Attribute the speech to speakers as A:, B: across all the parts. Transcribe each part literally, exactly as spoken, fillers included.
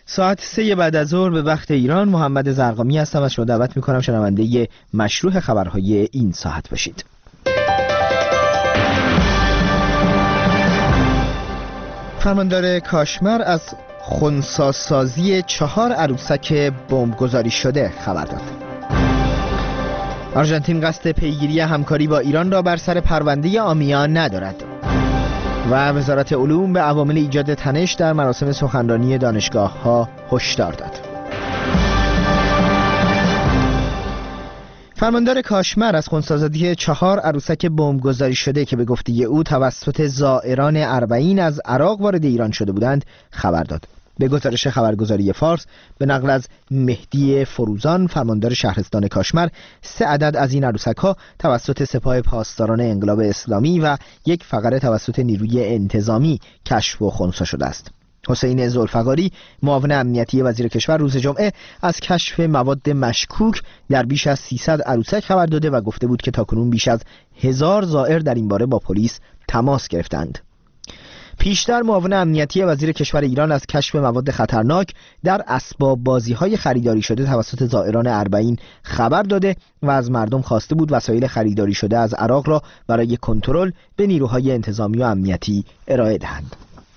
A: ساعت سه بعد از ظهر به وقت ایران. محمد زرقامی هستم. از شما دعوت میکنم شنونده مشروع خبرهای این ساعت باشید. فرماندار کاشمر از خنثی‌سازی چهار عروسک بمبگذاری شده خبر داد. آرژانتین قصد پیگیری همکاری با ایران را بر سر پرونده آمیا ندارد. و وزارت علوم به عوامل ایجاد تنش در مراسم سخنرانی دانشگاه‌ها هشدار داد. فرماندار کاشمر از خنثی‌سازی چهار عروسک بمبگذاری شده که به گفته او توسط زائران اربعین از عراق وارد ایران شده بودند خبر داد. به گزارش خبرگزاری فارس به نقل از مهدی فروزان، فرماندار شهرستان کاشمر، سه عدد از این عروسک‌ها توسط سپاه پاسداران انقلاب اسلامی و یک فقره توسط نیروی انتظامی کشف و خنثی شده است. حسین ذوالفقاری، معاون امنیتی وزیر کشور، روز جمعه از کشف مواد مشکوک در بیش از سیصد عروسک خبر داده و گفته بود که تاکنون بیش از هزار زائر در این باره با پلیس تماس گرفتند. پیشتر معاون امنیتی وزیر کشور ایران از کشف مواد خطرناک در اسباب بازی‌های خریداری شده توسط زائران اربعین خبر داده و از مردم خواسته بود وسایل خریداری شده از عراق را برای کنترل به نیروهای انتظامی و امنیتی ارائه دهند.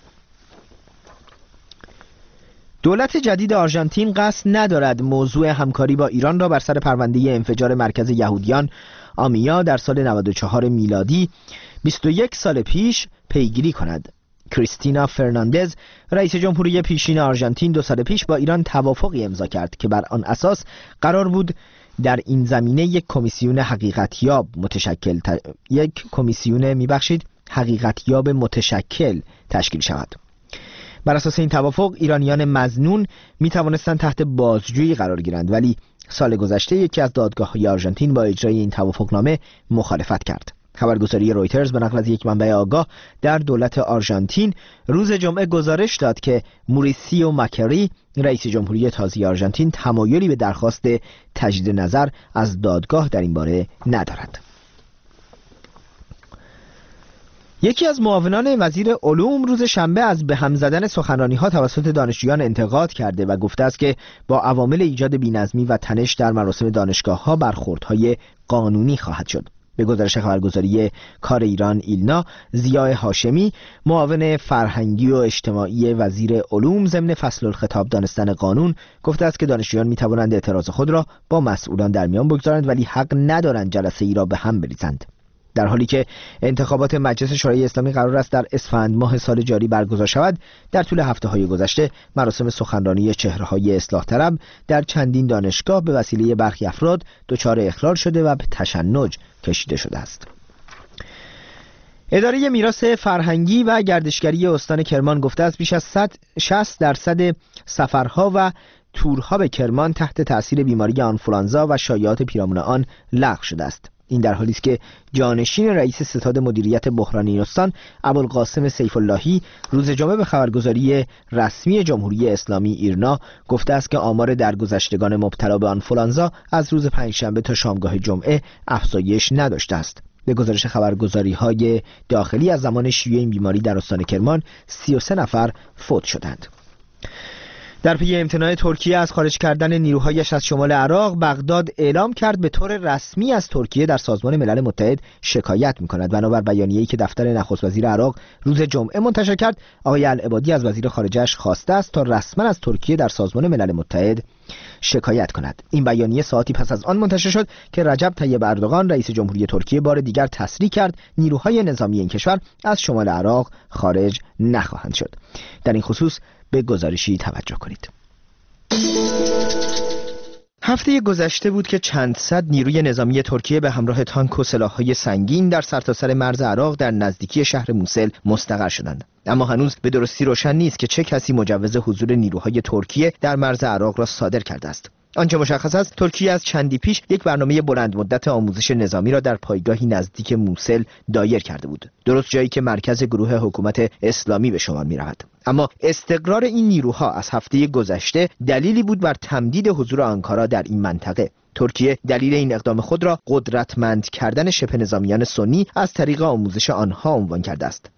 A: دولت جدید آرژانتین قصد ندارد موضوع همکاری با ایران را بر سر پرونده انفجار مرکز یهودیان آمیا در سال نود و چهار میلادی بیست و یک سال پیش پیگیری کند. کریستینا فرناندز، رئیس جمهوری پیشین آرژانتین، دو سال پیش با ایران توافقی امضا کرد که بر آن اساس قرار بود در این زمینه یک کمیسیون حقیقتیاب متشکل ت... یک کمیسیون میبخشید حقیقتیاب متشکل تشکیل شود. بر اساس این توافق ایرانیان مظنون می توانستند تحت بازجویی قرار گیرند، ولی سال گذشته یکی از دادگاه‌های آرژانتین با اجرای این توافقنامه مخالفت کرد. خبرگزاری رویترز به نقل از یک منبع آگاه در دولت آرژانتین روز جمعه گزارش داد که موریسیو ماکری، رئیس جمهوری تازه آرژانتین، تمایلی به درخواست تجدید نظر از دادگاه در این باره ندارد. یکی از معاونان وزیر علوم روز شنبه از به هم زدن سخنرانی‌ها توسط دانشجویان انتقاد کرده و گفته است که با عوامل ایجاد بی‌نظمی و تنش در مراسم دانشگاه‌ها برخوردهای قانونی خواهد شد. به گزارش خبرگزاری کار ایران ایلنا، ضیاء هاشمی، معاون فرهنگی و اجتماعی وزیر علوم، ضمن فصل الخطاب دانستن قانون گفته است که دانشجویان می توانند اعتراض خود را با مسئولان در میان بگذارند ولی حق ندارند جلسه ای را به هم بریزند. در حالی که انتخابات مجلس شورای اسلامی قرار است در اسفند ماه سال جاری برگزار شود، در طول هفته‌های گذشته مراسم سخنرانی چهره‌های اصلاح طلب در چندین دانشگاه به وسیله برخی افراد دچار اخلال شده و به تشنج کشیده شده است. اداره میراث فرهنگی و گردشگری استان کرمان گفته است بیش از شصت درصد سفرها و تورها به کرمان تحت تأثیر بیماری آنفولانزا و شایعات پیرامون آن لغو شده است. این در حالی است که جانشین رئیس ستاد مدیریت بحرانی استان ابوالقاسم سیف اللهی روز جمعه به خبرگزاری رسمی جمهوری اسلامی ایرنا گفته است که آمار درگذشتگان مبتلا به آنفولانزا از روز پنجشنبه تا شامگاه جمعه افزایش نداشته است. به گزارش خبرگزاری‌های داخلی از زمان شیوع این بیماری در استان کرمان سی و سه نفر فوت شدند. در پی امتناع ترکیه از خارج کردن نیروهایش از شمال عراق، بغداد اعلام کرد به طور رسمی از ترکیه در سازمان ملل متحد شکایت می‌کند. بنابر بیانیه‌ای که دفتر نخست وزیر عراق روز جمعه منتشر کرد، آقای العبادی از وزیر خارجه‌اش خواسته است تا رسما از ترکیه در سازمان ملل متحد شکایت کند. این بیانیه ساعتی پس از آن منتشر شد که رجب طیب اردوغان رئیس جمهوری ترکیه بار دیگر تصریح کرد نیروهای نظامی این کشور از شمال عراق خارج نخواهند شد. در این خصوص به گزارشی توجه کنید. هفته گذشته بود که چند صد نیروی نظامی ترکیه به همراه تانک و سلاح‌های سنگین در سرتاسر مرز عراق در نزدیکی شهر موسل مستقر شدند. اما هنوز به درستی روشن نیست که چه کسی مجوز حضور نیروهای ترکیه در مرز عراق را صادر کرده است. آنچه مشخص است ترکیه از چندی پیش یک برنامه بلند مدت آموزش نظامی را در پایگاهی نزدیک موسل دایر کرده بود، درست جایی که مرکز گروه حکومت اسلامی به شمار می رود. اما استقرار این نیروها از هفته گذشته دلیلی بود بر تمدید حضور آنکارا در این منطقه. ترکیه دلیل این اقدام خود را قدرتمند کردن شبه نظامیان سنی از طریق آموزش آنها عنوان کرده است.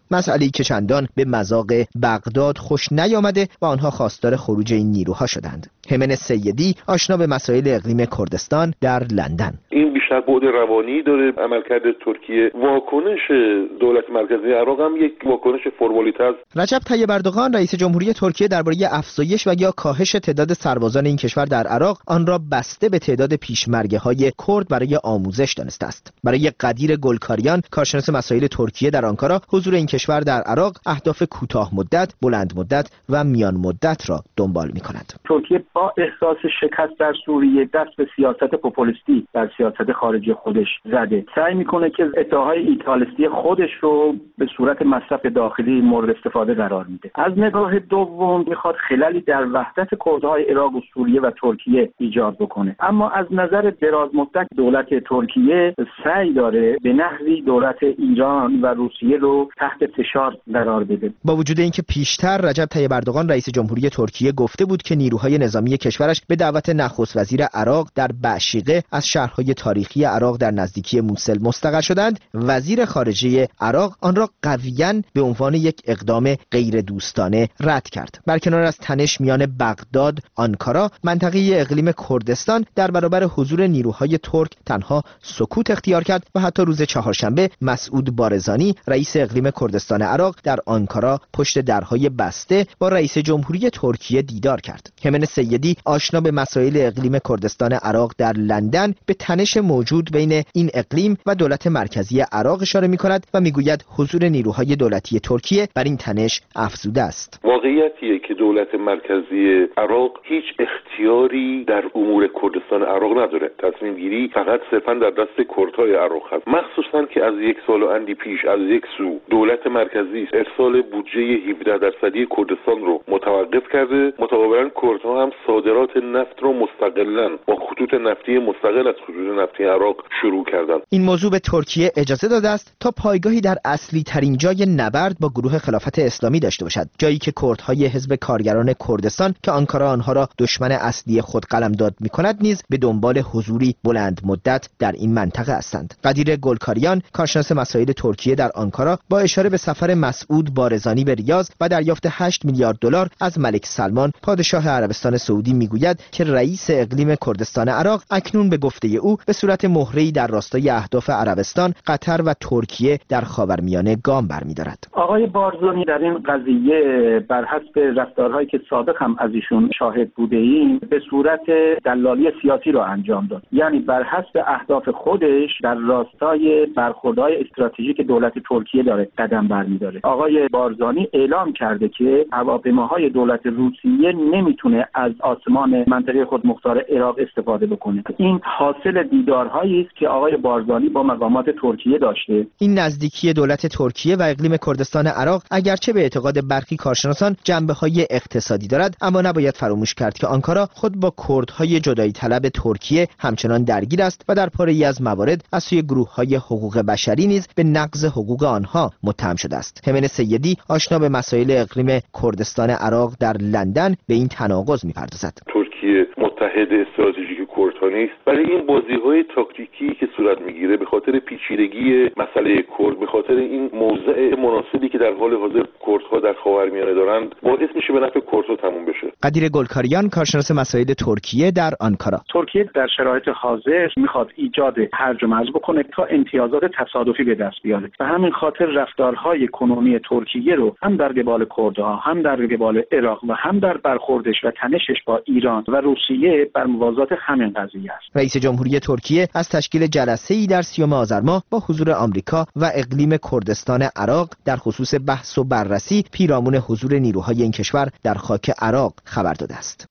A: مسئله‌ای که چندان به مذاق بغداد خوش نیامده و آنها خواستار خروج این نیروها شدند. همن سیدی آشنا به مسائل اقلیم کردستان در لندن:
B: این بیشتر بعد روانی داره. عملکرد ترکیه، واکنش دولت مرکزی عراق هم یک واکنش فرمالیته است.
A: رجب طیب اردوغان رئیس جمهوری ترکیه درباره افزایش و یا کاهش تعداد سربازان این کشور در عراق آن را بسته به تعداد پیشمرگه‌های کرد برای آموزش دانسته است. برای قدیر گلکاریان، کارشناس مسائل ترکیه در آنکارا، حضور این کشور در عراق اهداف کوتاه مدت، بلند مدت و میان مدت را دنبال می‌کند.
C: ترکیه با احساس شکست در سوریه دست به سیاست پوپولیستی در سیاست خارجی خودش زده. سعی میکنه که ادعاهای ایتالیستی خودش رو به صورت مصرف داخلی مورد استفاده قرار میده. از نگاه دوم میخواد خللی در وحدت کردهای عراق و سوریه و ترکیه ایجاد بکنه. اما از نظر دراز مدت دولت ترکیه سعی داره به نحوی دولت ایران و روسیه رو تحت فشار قرار بده.
A: با وجود اینکه پیشتر رجب طیب اردوغان رئیس جمهوری ترکیه گفته بود که نیروهای نظامی کشورش به دعوت نخست وزیر عراق در بشیقه از شهرهای تاریخی عراق در نزدیکی موسل مستقر شدند، وزیر خارجه عراق آن را قویاً به عنوان یک اقدام غیر دوستانه رد کرد. برکنار از تنش میان بغداد، آنکارا، منطقه اقلیم کردستان در برابر حضور نیروهای ترک تنها سکوت اختیار کرد و حتی روز چهارشنبه مسعود بارزانی رئیس اقلیم کردستان عراق در آنکارا پشت درهای بسته با رئیس جمهوری ترکیه دیدار کرد. همن سیدی آشنا به مسائل اقلیم کردستان عراق در لندن به تنش موجود بین این اقلیم و دولت مرکزی عراق اشاره می‌کند و میگوید حضور نیروهای دولتی ترکیه بر این تنش افزوده است.
B: واقعیتیه که دولت مرکزی عراق هیچ اختیاری در امور کردستان عراق نداره. تصمیم گیری فقط صرفاً در دست کردهای عراق هست. مخصوصاً که از یک سال و اندی پیش از یک سو دولت مرکزی ارسال بودجه هفده درصدی کردستان رو متوقف کرده، متقابلاً کردها هم صادرات نفت رو مستقلاً با خطوط نفتی مستقل از خطوط نفتی عراق شروع کردن.
A: این موضوع به ترکیه اجازه داده است تا پایگاهی در اصلی ترین جای نبرد با گروه خلافت اسلامی داشته باشد، جایی که کردهای حزب کارگران کردستان که آنکارا آنها را دشمن اصلی خود قلمداد می‌کند نیز به دنبال حضوری بلند مدت در این منطقه هستند. قدیر گلکاریان، کارشناس مسائل ترکیه در آنکارا، با اشاره به سفر مسعود بارزانی به ریاض و دریافت هشت میلیارد دلار از ملک سلمان پادشاه عربستان سعودی میگوید که رئیس اقلیم کردستان عراق اکنون به گفته او به صورت مهره‌ای در راستای اهداف عربستان، قطر و ترکیه در خاورمیانه گام برمی‌دارد.
C: آقای بارزانی در این قضیه بر حسب رفتارهایی که سابق هم از ایشون شاهد بوده ایم به صورت دلالی سیاسی رو انجام داد. یعنی بر حسب اهداف خودش در راستای برخوردهای استراتژیک دولت ترکیه داره قدم برمی‌داره. آقای بارزانی اعلام کرده که هواپیماهای دولت روسیه نمیتونه از آسمان منطقه خود مختار عراق استفاده بکنه. این حاصل دیدارهایی است که آقای بارزانی با مقامات ترکیه داشته.
A: این نزدیکی دولت ترکیه و اقلیم کردستان عراق اگرچه به اعتقاد برخی کارشناسان جنبه‌های اقتصادی دارد، اما نباید فراموش کرد که آنکارا خود با کردهای جدایی طلب ترکیه همچنان درگیر است و در پاره‌ای از موارد از سوی گروه‌های حقوق بشری نیز به نقض حقوق آنها متهم شده است. همن سیدی آشنا به مسائل اقلیم کردستان عراق در لندن به این تناقض می‌پردازد.
B: ترکیه متحد استراتژیک کردها نیست، ولی این بازی‌های تاکتیکی که صورت می‌گیره به خاطر پیچیدگی مسئله کرد، به خاطر این موضع مناسبی که در حال حاضر کردها در خاورمیانه دارند، باعث میشه به نفع کردها تموم بشه.
A: قدیر گلکاریان، کارشناس مسائل ترکیه در آنکارا:
C: ترکیه در شرایط حاضر میخواد ایجاد هرج و مرج بکنه تا امتیازات تصادفی به دست بیاره. به همین خاطر رفتارهای کنونی ترکیه رو هم در قبال کردها، هم در قبال عراق و هم در برخوردش و تنشش با ایران و روسیه بر موازات همین قضیه است.
A: رئیس جمهوری ترکیه از تشکیل جلسه‌ای در سیوم آذر ماه با حضور آمریکا و اقلیم کردستان عراق در خصوص بحث و بررسی پیرامون حضور نیروهای این کشور در خاک عراق خبر داده است.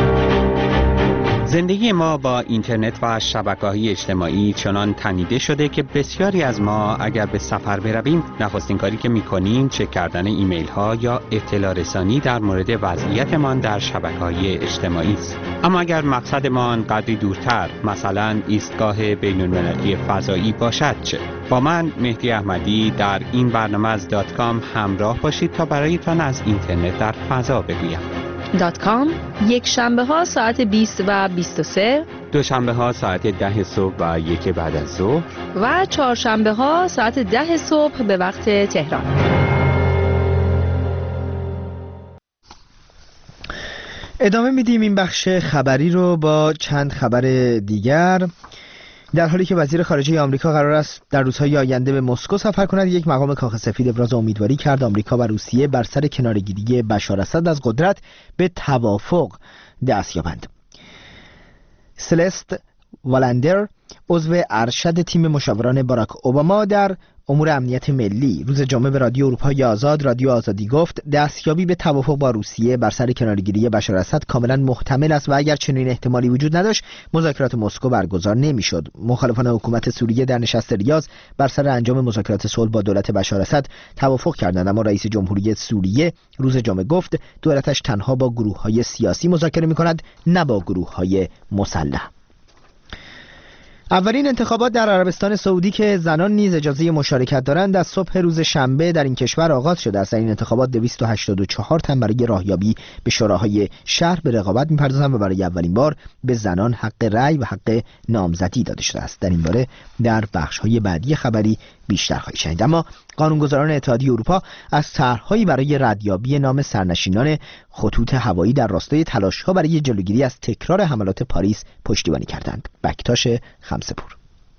D: زندگی ما با اینترنت و شبکه‌های اجتماعی چنان تنیده شده که بسیاری از ما اگر به سفر برویم نخستین کاری که می‌کنیم چک کردن ایمیل ها یا اطلاع رسانی در مورد وضعیتمان در شبکه‌های اجتماعی است. اما اگر مقصدمان قدری دورتر، مثلا ایستگاه بین‌المللی فضایی باشد چه؟ با من مهدی احمدی در این برنامه از دات کام همراه باشید تا برایتان از اینترنت در فضا بگویم.
E: دات کام یک شنبه ها ساعت بیست و بیست و سه،
D: دوشنبه ها ساعت ده صبح و یک بعد از ظهر
E: و چهارشنبه ها ساعت ده صبح به وقت تهران.
A: ادامه میدیم این بخش خبری رو با چند خبر دیگر. در حالی که وزیر خارجه آمریکا قرار است در روزهای آینده به مسکو سفر کند، یک مقام کاخ سفید ابراز امیدواری کرد آمریکا و روسیه بر سر کنارگیری بشار اسد از قدرت به توافق دست یابند. سلست والندر، عضو ارشد تیم مشاوران باراک اوباما در امور امنیت ملی، روز جمعه به رادیو اروپای آزاد رادیو آزادی گفت دستیابی به توافق با روسیه بر سر کنارگیری بشار اسد کاملا محتمل است و اگر چنین احتمالی وجود نداشت مذاکرات مسکو برگزار نمیشد. مخالفان حکومت سوریه در نشست ریاض بر سر انجام مذاکرات صلح با دولت بشار اسد توافق کردند، اما رئیس جمهوری سوریه روز جمعه گفت دولتش تنها با گروه‌های سیاسی مذاکره می‌کند، نه با گروه‌های مسلح. اولین انتخابات در عربستان سعودی که زنان نیز اجازه مشارکت دارند از صبح روز شنبه در این کشور آغاز شده است. در این انتخابات دویست و هشتاد و چهار تن برای راهیابی به شوراهای شهر به رقابت می‌پردازند و برای اولین بار به زنان حق رأی و حق نامزدی داده شده است. در این باره در بخش‌های بعدی خبری بیشتر خواهید شنید. اما قانونگذاران اتحادیه اروپا از طرح‌هایی برای ردیابی نام سرنشینان خطوط هوایی در راستای تلاش‌ها برای جلوگیری از تکرار حملات پاریس پشتیبانی کردند. بکتاش خمسه‌پور.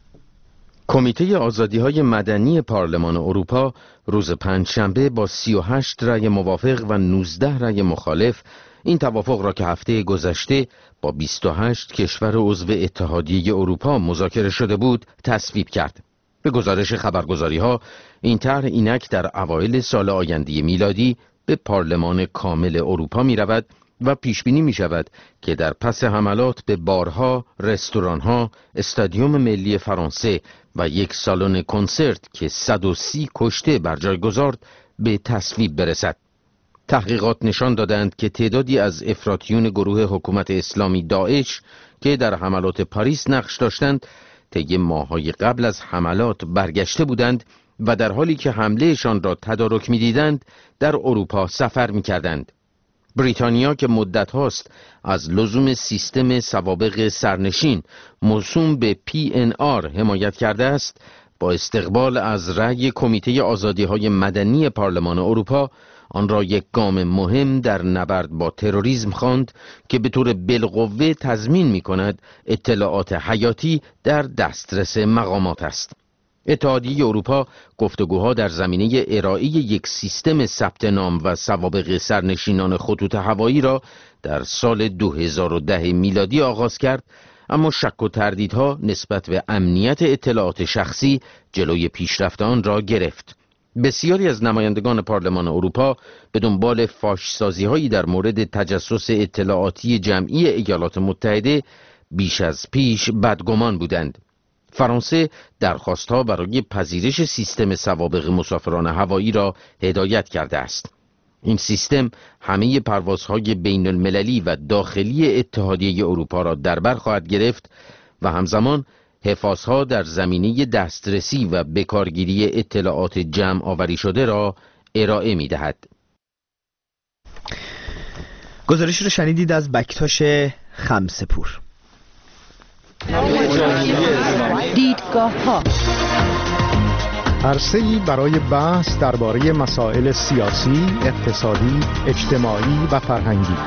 F: کمیته آزادی‌های مدنی پارلمان اروپا روز پنجشنبه با سی و هشت رأی موافق و نوزده رأی مخالف این توافق را که هفته گذشته با بیست و هشت کشور عضو اتحادیه اروپا مذاکره شده بود تصویب کرد. به گزارش خبرگزاری‌ها این طرح اینک در اوایل سال آینده میلادی به پارلمان کامل اروپا می‌رود و پیش بینی می‌شود که در پس حملات به بارها، رستوران‌ها، استادیوم ملی فرانسه و یک سالن کنسرت که صد و سی کشته بر جای گذارد به تصویب برسد. تحقیقات نشان دادند که تعدادی از افراطیون گروه حکومت اسلامی داعش که در حملات پاریس نقش داشتند طی ماه‌های قبل از حملات برگشته بودند و در حالی که حملهشان را تدارک می‌دیدند در اروپا سفر می‌کردند. بریتانیا که مدت هاست از لزوم سیستم سوابق سرنشین موسوم به پی ان آر حمایت کرده است، با استقبال از رأی کمیته آزادی‌های مدنی پارلمان اروپا آن را یک گام مهم در نبرد با تروریسم خواند که به طور بالقوه تضمین می‌کند اطلاعات حیاتی در دسترس مقامات است. اتحادیه اروپا گفتگوها در زمینه ارائه یک سیستم ثبت نام و سوابق سرنشینان خطوط هوایی را در سال دو هزار و ده میلادی آغاز کرد، اما شک و تردیدها نسبت به امنیت اطلاعات شخصی جلوی پیشرفت آن را گرفت. بسیاری از نمایندگان پارلمان اروپا به دنبال فاش‌سازی‌هایی در مورد تجسس اطلاعاتی جمعی ایالات متحده بیش از پیش بدگمان بودند. فرانسه درخواست‌ها برای پذیرش سیستم سوابق مسافران هوایی را هدایت کرده است. این سیستم همه پروازهای بین المللی و داخلی اتحادیه اروپا را در بر خواهد گرفت و همزمان حفاظها در زمینه دسترسی و بکارگیری اطلاعات جمع آوری شده را ارائه می دهد.
A: گزارش رو شنیدید از بکتاش خمسه‌پور.
G: دیدگاه ها
H: عرصه‌ای برای بحث درباره مسائل سیاسی، اقتصادی، اجتماعی و فرهنگی.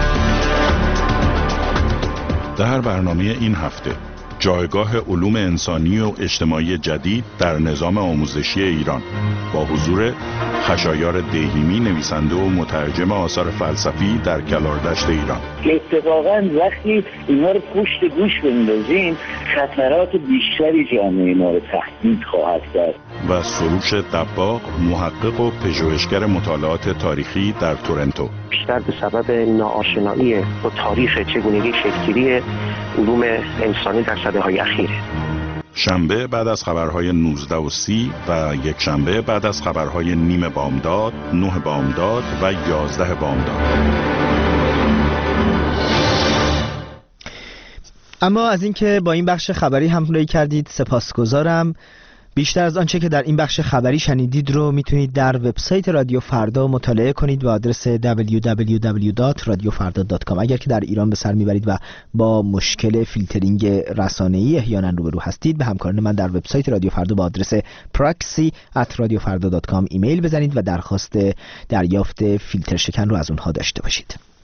I: در برنامه این هفته جایگاه علوم انسانی و اجتماعی جدید در نظام آموزشی ایران با حضور خشایار دیهیمی، نویسنده و مترجم آثار فلسفی در کلاردشت ایران.
J: اتفاقاً وقتی اینا رو پشت گوش بندازیم خطرات بیشتری جامعه ما رو تهدید خواهد کرد.
I: و سروش دباغ، محقق و پژوهشگر مطالعات تاریخی در تورنتو.
K: بیشتر به سبب ناآشنایی با تاریخ چگونگی شکل‌گیری علوم انسانی در سده‌های اخیر.
I: شنبه بعد از خبرهای نوزده و سی و یک شنبه بعد از خبرهای نیم بامداد، نه بامداد و یازده بامداد.
A: اما از اینکه با این بخش خبری همراهی کردید سپاسگزارم. بیشتر از آنچه که در این بخش خبری شنیدید رو میتونید در وبسایت رادیو فردا مطالعه کنید با آدرس دبلیو دبلیو دبلیو دات رادیو فردا دات کام. اگر که در ایران به سر میبرید و با مشکل فیلترینگ رسانه‌ای احیانا روبرو هستید، به همکاران من در وبسایت رادیو فردا با آدرس پراکسی ات رادیو فردا دات کام ایمیل بزنید و درخواست دریافت فیلتر شکن رو از اونها داشته باشید.